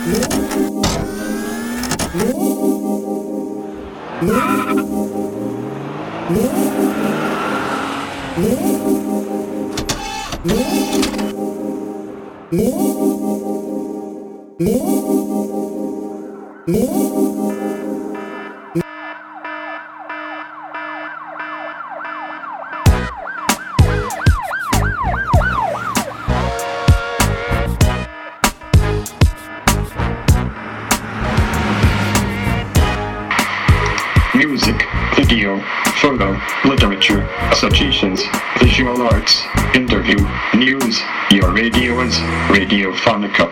Music, video, photo, literature, associations, visual arts, interview, news. Your radio is Radiofonica.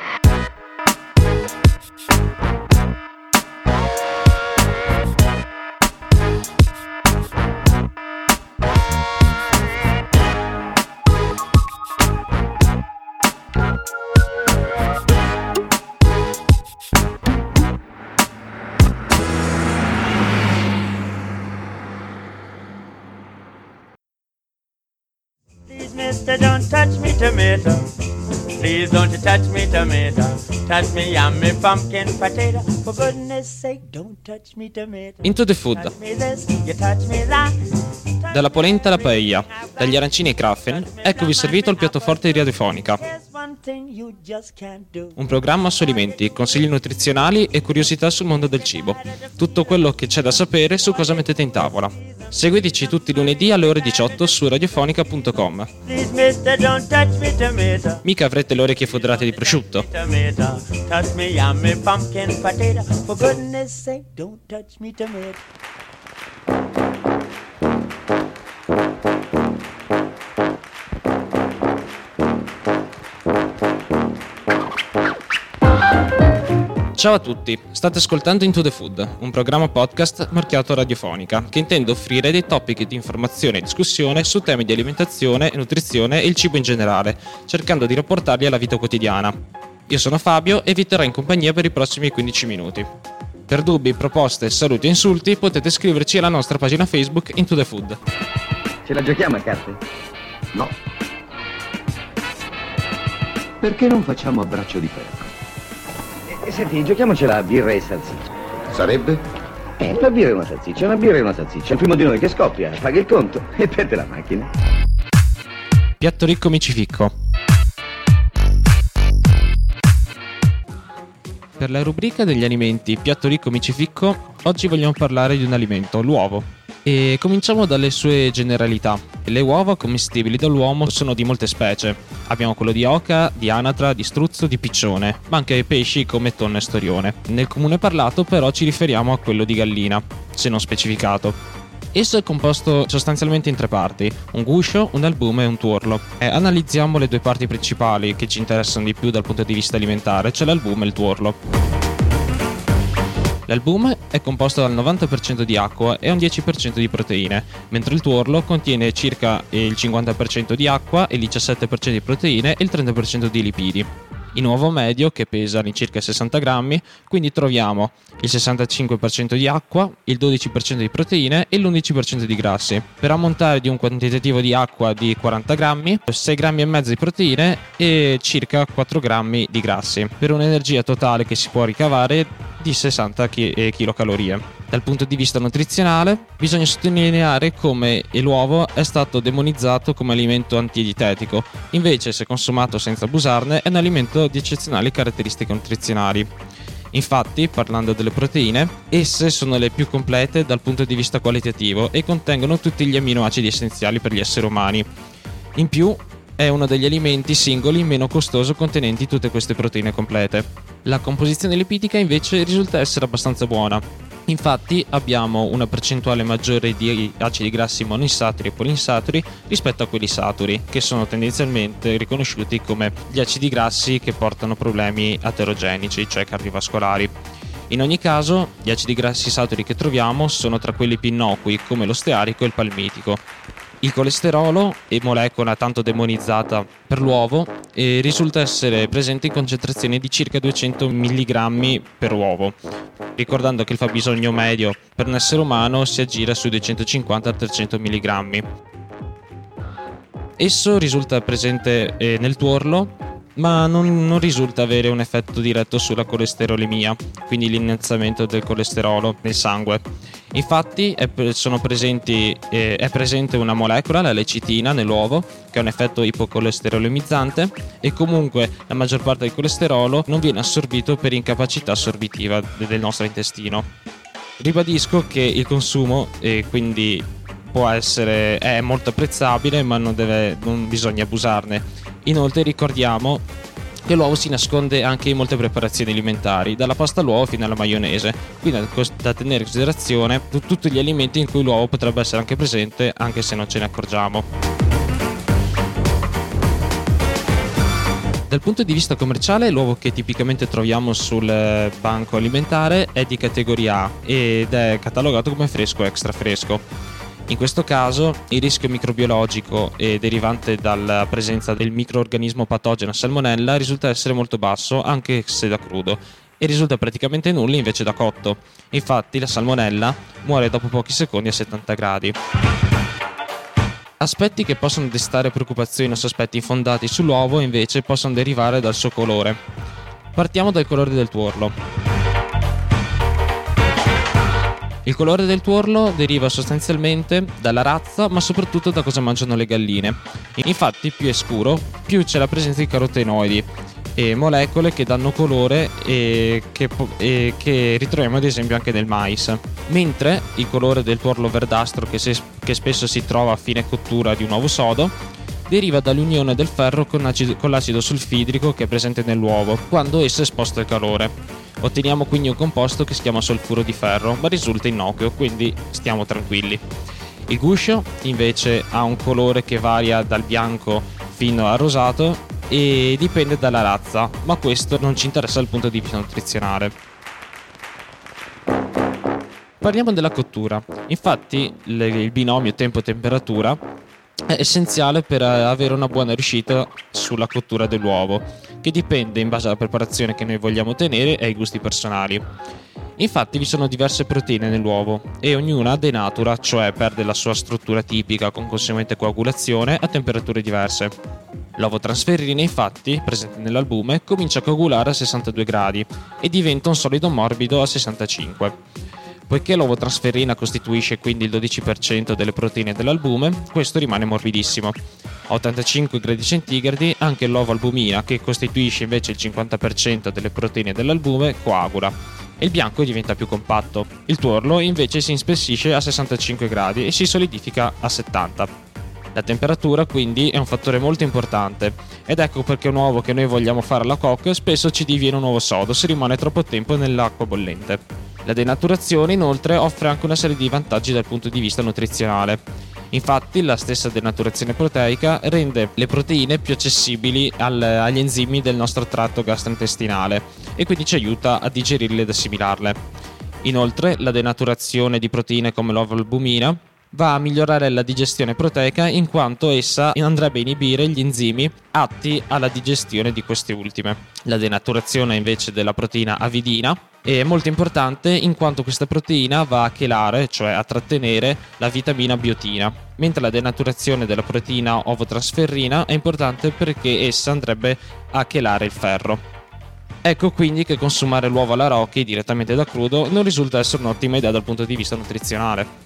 Mister, don't touch me tomato. Please don't you touch me tomato. Touch me yummy pumpkin potato. For goodness sake, don't touch me tomato. Into the Food. Touch me this, you touch me that. Dalla polenta alla paella, dagli arancini ai Krafen, eccovi servito il piatto forte di Radiofonica. Un programma su alimenti, consigli nutrizionali e curiosità sul mondo del cibo. Tutto quello che c'è da sapere su cosa mettete in tavola. Seguiteci tutti i lunedì alle ore 18 su radiofonica.com. Mica avrete le orecchie foderate di prosciutto. Touch me yummy pumpkin potato. For goodness sake, don't touch me tomato. Ciao a tutti, state ascoltando Into the Food, un programma podcast marchiato Radiofonica, che intende offrire dei topic di informazione e discussione su temi di alimentazione, nutrizione e il cibo in generale, cercando di rapportarli alla vita quotidiana. Io sono Fabio e vi terrò in compagnia per i prossimi 15 minuti. Per dubbi, proposte, saluti e insulti potete scriverci alla nostra pagina Facebook Into the Food. Ce la giochiamo a carte? No. Perché non facciamo a braccio di ferro? Senti, giochiamocela a birra e salsiccia. Sarebbe? Una birra e una salsiccia, una birra e una salsiccia. Il primo di noi che scoppia paga il conto e perde la macchina. Piatto ricco micificco. Per la rubrica degli alimenti Piatto ricco micificco, oggi vogliamo parlare di un alimento, l'uovo. E cominciamo dalle sue generalità. Le uova commestibili dall'uomo sono di molte specie. Abbiamo quello di oca, di anatra, di struzzo, di piccione, ma anche pesci come tonno e storione. Nel comune parlato però ci riferiamo a quello di gallina, se non specificato. Esso è composto sostanzialmente in tre parti, un guscio, un albume e un tuorlo. Analizziamo le due parti principali che ci interessano di più dal punto di vista alimentare, cioè l'albume e il tuorlo. L'albume è composto dal 90% di acqua e un 10% di proteine, mentre il tuorlo contiene circa il 50% di acqua, il 17% di proteine e il 30% di lipidi. In uovo medio, che pesa all'incirca 60 grammi, quindi troviamo il 65% di acqua, il 12% di proteine e l'11% di grassi. Per ammontare di un quantitativo di acqua di 40 grammi, 6 grammi e mezzo di proteine e circa 4 grammi di grassi, per un'energia totale che si può ricavare di 60 kcal. Dal punto di vista nutrizionale, bisogna sottolineare come l'uovo è stato demonizzato come alimento antidietetico, invece se consumato senza abusarne è un alimento di eccezionali caratteristiche nutrizionali. Infatti, parlando delle proteine, esse sono le più complete dal punto di vista qualitativo e contengono tutti gli amminoacidi essenziali per gli esseri umani. In più, è uno degli alimenti singoli meno costoso contenenti tutte queste proteine complete. La composizione lipidica invece risulta essere abbastanza buona. Infatti abbiamo una percentuale maggiore di acidi grassi monoinsaturi e polinsaturi rispetto a quelli saturi, che sono tendenzialmente riconosciuti come gli acidi grassi che portano problemi aterogenici, cioè cardiovascolari. In ogni caso, gli acidi grassi saturi che troviamo sono tra quelli più innocui, come lo stearico e il palmitico. Il colesterolo, molecola tanto demonizzata per l'uovo, risulta essere presente in concentrazioni di circa 200 mg per uovo, ricordando che il fabbisogno medio per un essere umano si aggira sui 250-300 mg. Esso risulta presente nel tuorlo ma non risulta avere un effetto diretto sulla colesterolemia, quindi l'innalzamento del colesterolo nel sangue. Infatti è presente una molecola, la lecitina, nell'uovo, che ha un effetto ipocolesterolemizzante, e comunque la maggior parte del colesterolo non viene assorbito per incapacità assorbitiva del nostro intestino. Ribadisco che il consumo, quindi è molto apprezzabile, ma non bisogna abusarne. Inoltre ricordiamo che l'uovo si nasconde anche in molte preparazioni alimentari, dalla pasta all'uovo fino alla maionese, quindi da tenere in considerazione tutti gli alimenti in cui l'uovo potrebbe essere anche presente, anche se non ce ne accorgiamo. Dal punto di vista commerciale, l'uovo che tipicamente troviamo sul banco alimentare è di categoria A ed è catalogato come fresco o extra fresco. In questo caso il rischio microbiologico derivante dalla presenza del microorganismo patogeno Salmonella risulta essere molto basso anche se da crudo, e risulta praticamente nulla invece da cotto. Infatti la Salmonella muore dopo pochi secondi a 70 gradi. Aspetti che possono destare preoccupazioni o sospetti infondati sull'uovo invece possono derivare dal suo colore. Partiamo dal colore del tuorlo. Il colore del tuorlo deriva sostanzialmente dalla razza, ma soprattutto da cosa mangiano le galline. Infatti più è scuro, più c'è la presenza di carotenoidi e molecole che danno colore e che ritroviamo ad esempio anche nel mais. Mentre il colore del tuorlo verdastro, che spesso si trova a fine cottura di un uovo sodo, deriva dall'unione del ferro con l'acido sulfidrico che è presente nell'uovo quando esso è esposto al calore. Otteniamo quindi un composto che si chiama solfuro di ferro, ma risulta innocuo, quindi stiamo tranquilli. Il guscio invece ha un colore che varia dal bianco fino al rosato e dipende dalla razza, ma questo non ci interessa dal punto di vista nutrizionale. Parliamo della cottura. Infatti il binomio tempo-temperatura è essenziale per avere una buona riuscita sulla cottura dell'uovo, che dipende in base alla preparazione che noi vogliamo ottenere e ai gusti personali. Infatti vi sono diverse proteine nell'uovo e ognuna denatura, cioè perde la sua struttura tipica con conseguente coagulazione a temperature diverse. L'uovo trasferrina, infatti, presente nell'albume, comincia a coagulare a 62 gradi e diventa un solido morbido a 65. Poiché l'uovo trasferrina costituisce quindi il 12% delle proteine dell'albume, questo rimane morbidissimo. A 85 gradi centigradi anche l'uovo albumina, che costituisce invece il 50% delle proteine dell'albume, coagula e il bianco diventa più compatto. Il tuorlo invece si inspessisce a 65 gradi e si solidifica a 70. La temperatura quindi è un fattore molto importante ed ecco perché un uovo che noi vogliamo fare alla coque spesso ci diviene un uovo sodo se rimane troppo tempo nell'acqua bollente. La denaturazione inoltre offre anche una serie di vantaggi dal punto di vista nutrizionale. Infatti la stessa denaturazione proteica rende le proteine più accessibili agli enzimi del nostro tratto gastrointestinale e quindi ci aiuta a digerirle ed assimilarle. Inoltre la denaturazione di proteine come l'uovo albumina va a migliorare la digestione proteica in quanto essa andrebbe a inibire gli enzimi atti alla digestione di queste ultime. La denaturazione invece della proteina avidina è molto importante in quanto questa proteina va a chelare, cioè a trattenere la vitamina biotina, mentre la denaturazione della proteina ovotrasferrina è importante perché essa andrebbe a chelare il ferro. Ecco quindi che consumare l'uovo alla Rocky direttamente da crudo non risulta essere un'ottima idea dal punto di vista nutrizionale.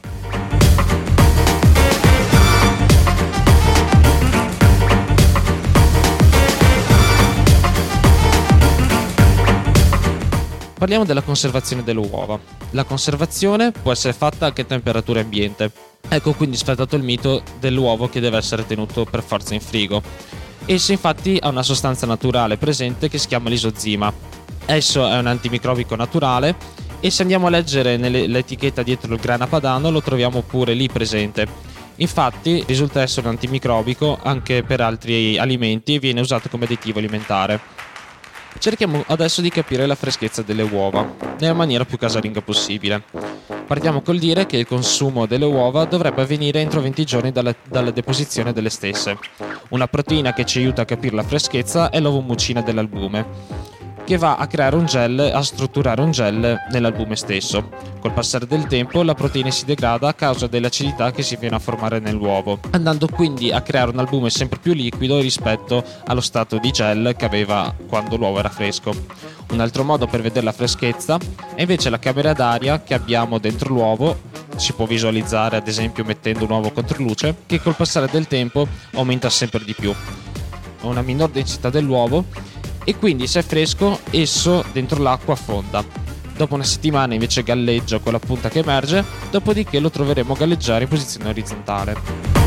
Parliamo della conservazione delle uova. La conservazione può essere fatta anche a temperatura ambiente. Ecco quindi sfatato il mito dell'uovo che deve essere tenuto per forza in frigo. Esso infatti ha una sostanza naturale presente che si chiama lisozima. Esso è un antimicrobico naturale e se andiamo a leggere l'etichetta dietro il grana padano lo troviamo pure lì presente. Infatti risulta essere un antimicrobico anche per altri alimenti e viene usato come additivo alimentare. Cerchiamo adesso di capire la freschezza delle uova nella maniera più casalinga possibile. Partiamo col dire che il consumo delle uova dovrebbe avvenire entro 20 giorni dalla deposizione delle stesse. Una proteina che ci aiuta a capire la freschezza è l'ovomucina dell'albume. che va a creare un gel, a strutturare un gel nell'albume stesso. Col passare del tempo la proteina si degrada a causa dell'acidità che si viene a formare nell'uovo, andando quindi a creare un albume sempre più liquido rispetto allo stato di gel che aveva quando l'uovo era fresco. Un altro modo per vedere la freschezza è invece la camera d'aria che abbiamo dentro l'uovo. Si può visualizzare ad esempio mettendo un uovo contro luce, che col passare del tempo aumenta sempre di più. Ha una minor densità dell'uovo e quindi se è fresco esso dentro l'acqua affonda. Dopo una settimana invece galleggia con la punta che emerge, dopodiché lo troveremo galleggiare in posizione orizzontale.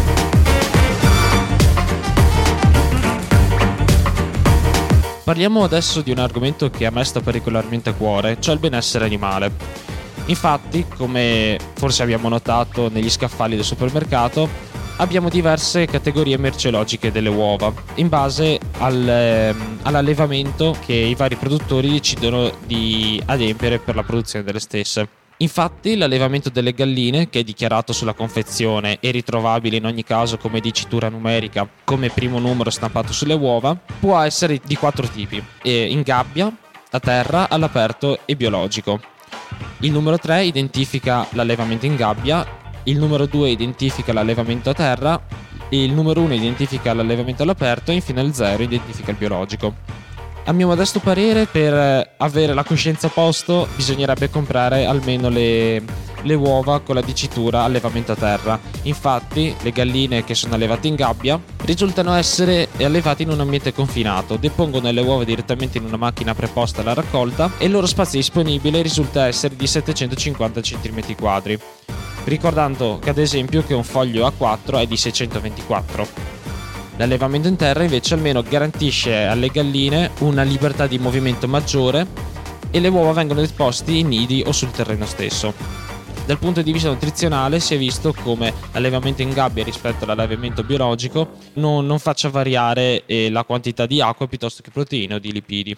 Parliamo adesso di un argomento che a me sta particolarmente a cuore, cioè il benessere animale. Infatti, come forse abbiamo notato negli scaffali del supermercato, abbiamo diverse categorie merceologiche delle uova, in base all'allevamento che i vari produttori decidono di adempiere per la produzione delle stesse. Infatti, l'allevamento delle galline, che è dichiarato sulla confezione e ritrovabile in ogni caso come dicitura numerica, come primo numero stampato sulle uova, può essere di 4 tipi: in gabbia, a terra, all'aperto e biologico. Il numero 3 identifica l'allevamento in gabbia, il numero 2 identifica l'allevamento a terra, il numero 1 identifica l'allevamento all'aperto e infine il 0 identifica il biologico. A mio modesto parere, per avere la coscienza a posto bisognerebbe comprare almeno le uova con la dicitura allevamento a terra. Infatti le galline che sono allevate in gabbia risultano essere allevate in un ambiente confinato, depongono le uova direttamente in una macchina preposta alla raccolta e il loro spazio disponibile risulta essere di 750 cm², ricordando che ad esempio che un foglio A4 è di 624. L'allevamento in terra invece almeno garantisce alle galline una libertà di movimento maggiore e le uova vengono disposte in nidi o sul terreno stesso. Dal punto di vista nutrizionale si è visto come l'allevamento in gabbia rispetto all'allevamento biologico non faccia variare la quantità di acqua piuttosto che proteine o di lipidi.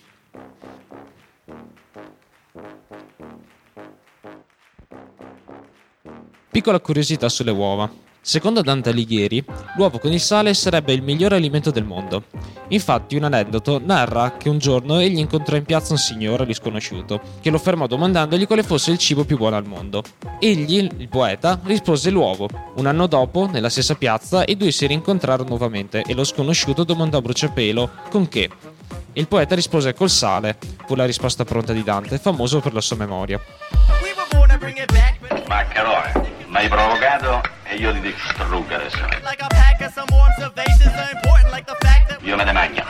Piccola curiosità sulle uova. Secondo Dante Alighieri, l'uovo con il sale sarebbe il migliore alimento del mondo. Infatti un aneddoto narra che un giorno egli incontrò in piazza un signore risconosciuto, che lo fermò domandandogli quale fosse il cibo più buono al mondo. Egli, il poeta, rispose l'uovo. Un anno dopo, nella stessa piazza, i due si rincontrarono nuovamente e lo sconosciuto domandò a bruciapelo con che. Il poeta rispose col sale. Fu la risposta pronta di Dante, famoso per la sua memoria. Maccherone, mi hai provocato e io ti distruggo adesso. Io me ne mangio.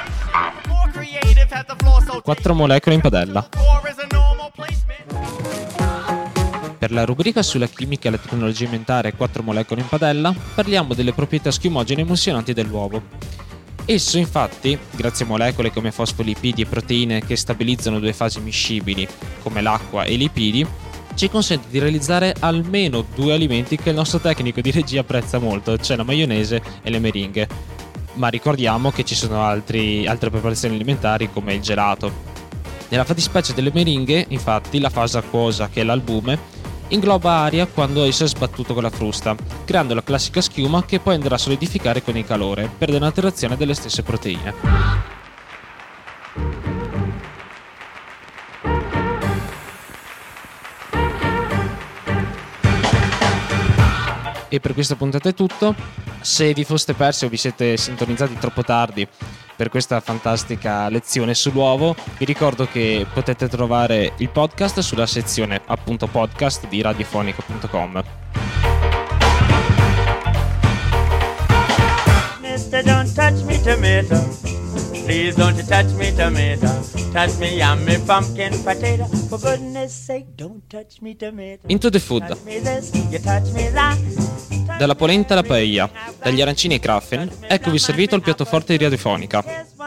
4 molecole in padella. Per la rubrica sulla chimica e la tecnologia alimentare 4 molecole in padella, parliamo delle proprietà schiumogene e emulsionanti dell'uovo. Esso infatti, grazie a molecole come fosfolipidi e proteine che stabilizzano 2 fasi miscibili, come l'acqua e i lipidi, ci consente di realizzare almeno 2 alimenti che il nostro tecnico di regia apprezza molto, cioè la maionese e le meringhe. Ma ricordiamo che ci sono altre preparazioni alimentari come il gelato. Nella fattispecie delle meringhe, infatti, la fase acquosa, che è l'albume, ingloba aria quando esso è sbattuto con la frusta, creando la classica schiuma che poi andrà a solidificare con il calore per denaturazione delle stesse proteine. E per questa puntata è tutto. Se vi foste persi o vi siete sintonizzati troppo tardi per questa fantastica lezione sull'uovo, vi ricordo che potete trovare il podcast sulla sezione appunto podcast di radiofonica.com. Mister, don't touch me tomato. Please don't you touch me tomato. Touch me yummy pumpkin potato. For goodness sake, don't touch me tomato. Into the food. Touch me this, you touch me that. Dalla polenta alla paella, dagli arancini ai Krafen, eccovi servito il piatto forte di Radiofonica.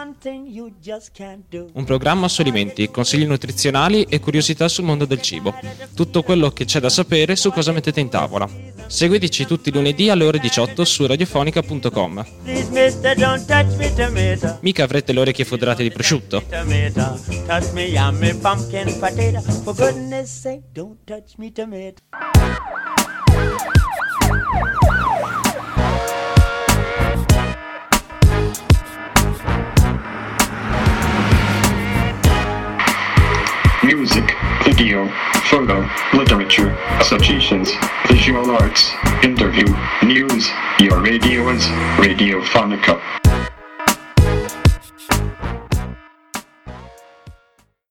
Un programma su alimenti, consigli nutrizionali e curiosità sul mondo del cibo. Tutto quello che c'è da sapere su cosa mettete in tavola. Seguiteci tutti i lunedì alle ore 18 su radiofonica.com. Mica avrete le orecchie foderate di prosciutto. Touch me yummy pumpkin potato. For goodness sake, don't touch me tomato. music, video, photo, literature, associations, visual arts, interview, news. Your radio is Radiophonica.